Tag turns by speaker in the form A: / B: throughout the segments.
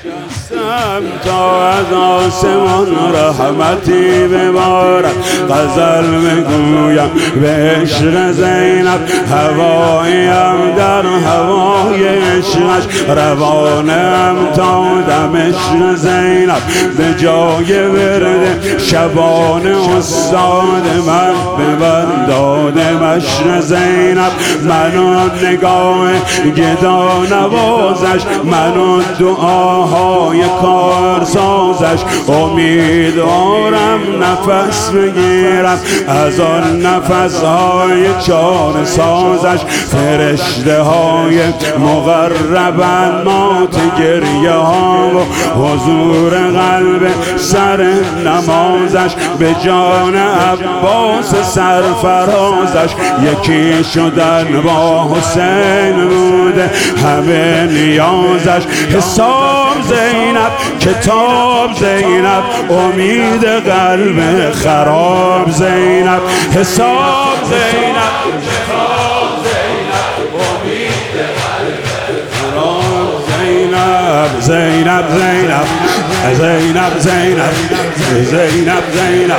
A: تا از آسمان رحمتی ببارد، غزل بگویم به عشق زینب، هواییم در هوای عشقش، روانم تا دم عشق زینب، به جای ورد شبان استاد من ببر دادم عشق زینب، منو نگاه گدا نوازش، منو دعاهای کار سازش، امیدوارم نفس بگیرم از آن نفسهای چار سازش، فرشته های مقربن مات گریه ها و حضور قلب سر نمازش، به جان عباس سرفرازش، یکی شدن با حسین بوده همه نیازش، حساب زینب کتاب زینب، امید قلب خراب زینب، حساب زینب کتاب زینب، امید قلب خراب زینب، زینب زینب زینب زینب زینب زینب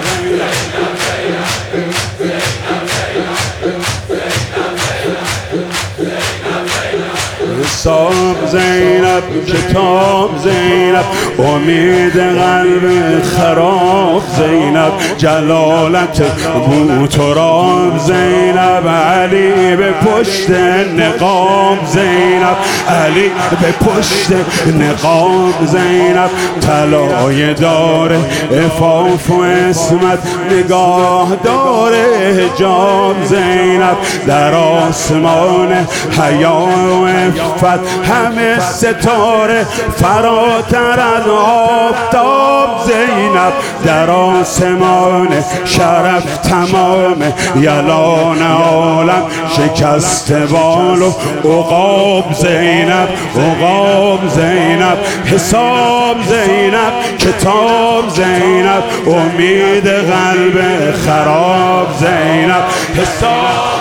A: حساب زینب کتاب زینب، امید قلب خراب زینب، جلالت بوتراب زینب، علی به پشت نقاب زینب، علی به پشت نقاب زینب، طلای داره عفاف و عصمت، نگاه داره حجاب زینب، در آسمان حیا و عفت همه ستاره فراتر از آفتاب زینب، در آسمان شرف تمام یلان عالم شکست بال و عقاب زینب، عقاب زینب، حساب زینب کتاب زینب، امید قلب خراب زینب، حساب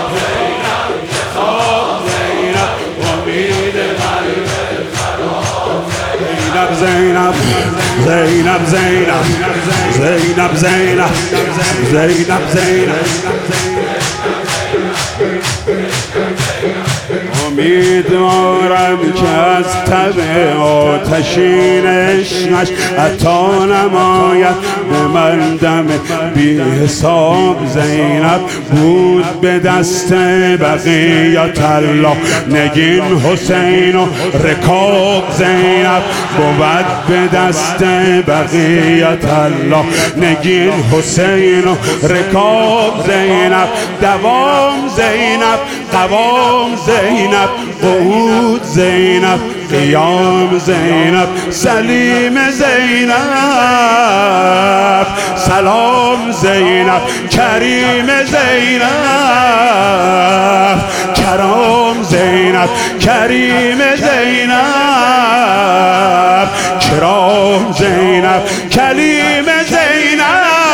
A: زینب زینب زینب زینب زینب زینب زینب امیدوارم که از تب آتشین عشقش عطا نماید به من دم بی حساب زینب، بود به دست بقیت الله نگین حسین و رکاب زینب، بود به دست بقیت الله نگین حسین و رکاب زینب، دوام زینب قوام زینب، قعود زینب قیام زینب، سلیم زینب سلام زینب، کریم زینب کرام زینب، کریم زینب کرام زینب، کلیم زینب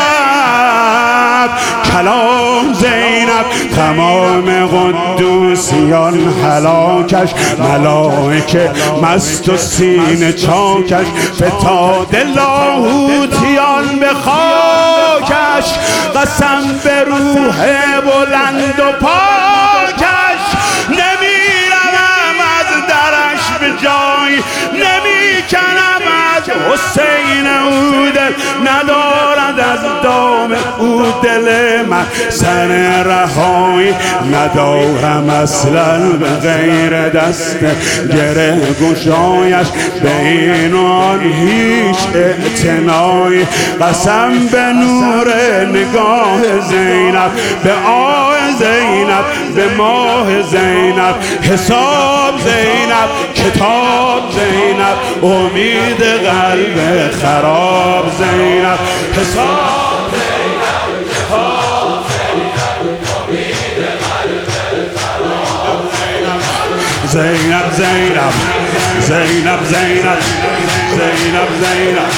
A: کلام زینب، تمام قدوسیان هلاکش، ملائکه مست و سینه چاکش، فتاد لاهوتیان به خاکش، قسم به روح بلند و پاکش، نمیرم از درش به جای، نمیکنم از حسین او دل، ندارد از دام او دل من سر رهایی، ندارم اصلا به غیر دست گره گشایش، به این و آن هیچ اعتنایی، قسم به نور نگاه زینب، به آه زینب، به ماه زینب، حساب زینب کتاب زینب، امید قلب خراب زینب، حساب زینب کتاب زینب، امید قلب خراب زینب، زینب زینب زینب زینب زینب زینب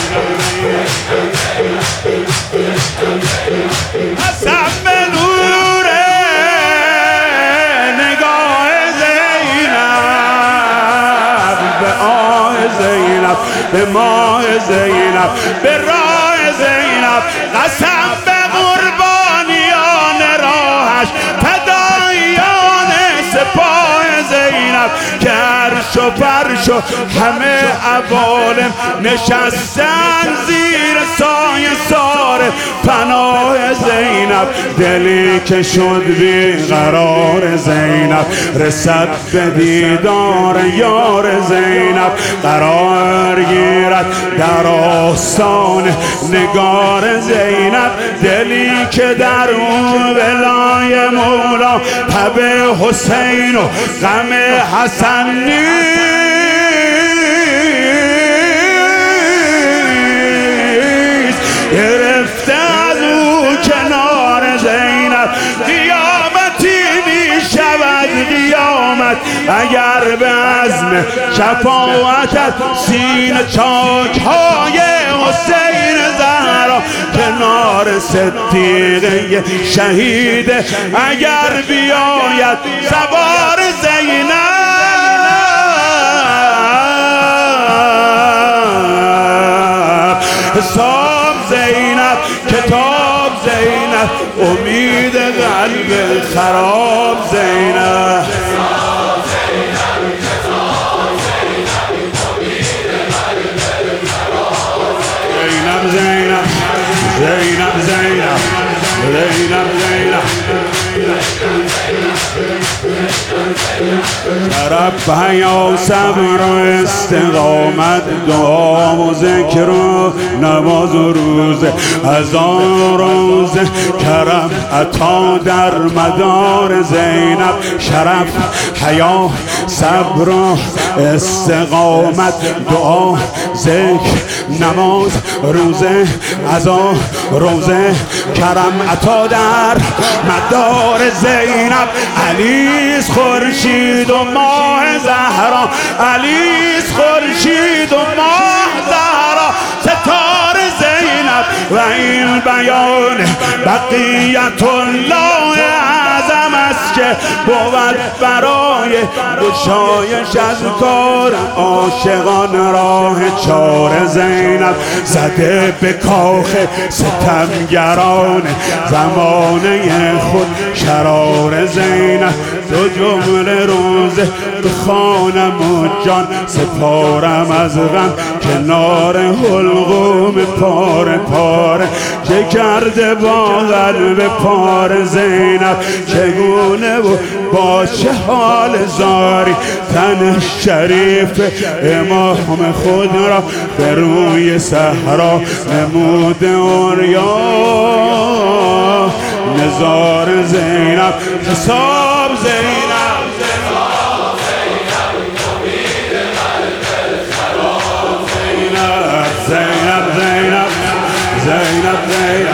A: حسب به نور نگاه زینب، به آه زینب به ماه زینب به راه زینب قسم به قربانیان راهش فدایان سپاه زینب که عرش و فرش و همه عوالم نشستن زیر سایه سار پناه زینب دلی که شد بیقرار زینب رسد به دیدار یار زینب قرار گیرد در آستان نگار زینب دلی که در اون ولای مولا تب حسین و غم حسن نیست گرفته از او کنار زینب قیامتی می شود قیامت اگر به عزم شفاعتت سینه چاک های حسین زهرا کنار صدیقه شهید اگر بیاید سوار زینب حساب زینب کتاب زینب امید قلب خراب زینب زینب زینب زینب زینب طرف حیا صبر و استقامت دعا و ذکر و نماز و روزه هزار روزه کرم عطا در مدار زینب شرف حیا صبر و استقامت دعا ذکر نماز روزه عزا روزه کرم عطا در مدار زینب علیس خورشید و ماه زهرا علیس خورشید و ماه زهرا ستار زینب و این بیان بقیت الله اعظم است که بود برای گشایش از کار عاشقان راه چار زینب زده به کاخ ستمگران زمانه خود شرار زینب دو جمله روزه بخوانم و جان سپارم از غم کنار حلقوم پاره پاره چه کرده با قلب پار زینب چگونه و با چه حال زاری تن شریف امام خود را به روی صحرا نمود اوریا نزار زینب حساب زینب زینب زینب زینب زینب